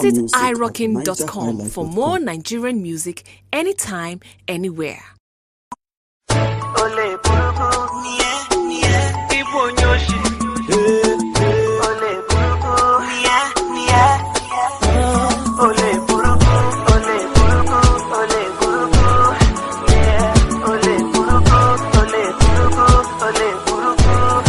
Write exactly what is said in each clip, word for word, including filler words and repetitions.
Visit i rockin dot com for more Nigerian music anytime, anywhere. Ole buruku, nie, nie, ibu nyoshi. Ole buruku, nie, nie, ole buruku, ole buruku, ole buruku, yeah. Ole buruku, ole buruku, ole buruku,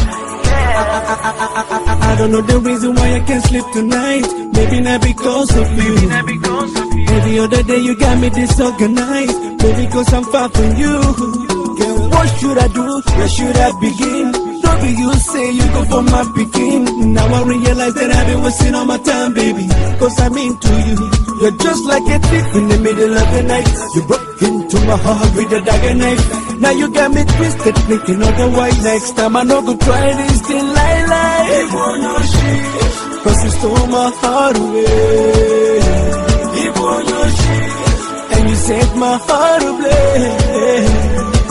yeah. I don't know the reason why I can't sleep tonight. Maybe not because of you. Maybe not because of you. Every other day you got me disorganized. Maybe because I'm far from you. Girl, what should I do? Where should I begin? Don't be you say you go for my picking. Now I realize that I've been wasting all my time, baby. Cause I'm into you. You're just like a thief in the middle of the night. You broke into my heart with a dagger knife. Now you got me twisted, thinking otherwise. Next time I know go try this thing, lie, lie. Cause you stole my heart away. And you set my heart ablaze.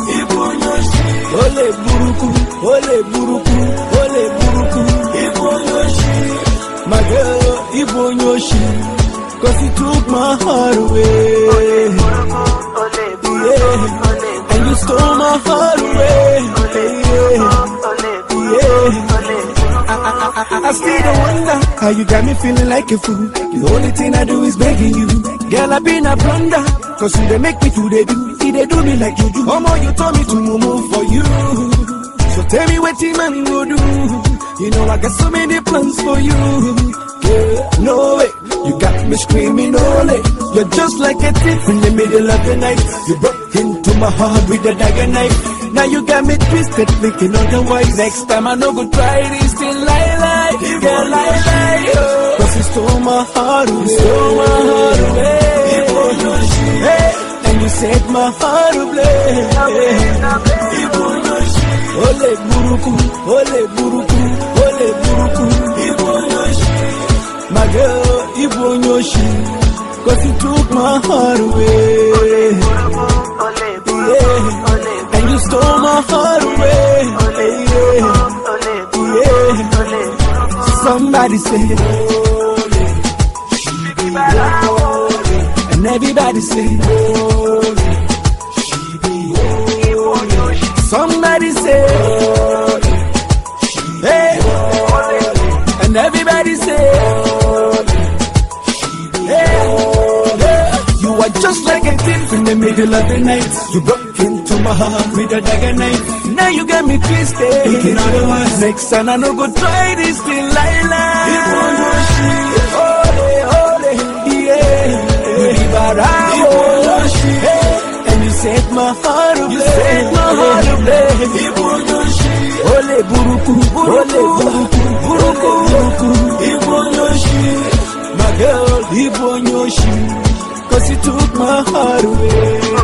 Ole buruku, ole buruku, ole buruku. My girl, Ibonyoshi, cause you took my heart away. Yeah. And you stole my heart away. Yeah. Yeah. I, I, I, I still don't wonder how you got me feeling like a fool. The only thing I do is begging you. Girl, I been a blunder, cause you they make me do they do. See they do me like you do. Mama, you told me to move for you. So tell me what team man will do. You know I got so many plans for you. Girl, no way, you got me screaming ole. You're just like a thief in the middle of the night. You broke into my heart with a dagger knife. Now you got me twisted, thinking otherwise. Next time I know go try this thing, lie, lie, yeah, lie, lie, oh. Cause you stole my heart away, stole my heart away. Hey, and you set my heart ablaze. Ole buruku, ole buruku, ole buruku. My girl, Ibonyoshi, cause you took my heart away. Yeah. And you stole my heart away. Yeah. Yeah. Somebody say, ole, she be ole. And everybody say, ole, she be ole. Somebody say, ole, she hey. Ole. And everybody say, ole, she be hey. You are just like a thief in the middle of the night. You broke into my heart with a dagger knife. Now you got me twisted, thinking otherwise. Next time I know go try this thing, lie, lie. Ole, ole, yeah. Hey, and you set my heart ablaze. You set my heart ablaze. Ole buruku, ole buruku, buruku, buruku. My girl, Ibonyoshi, cause you took my heart away.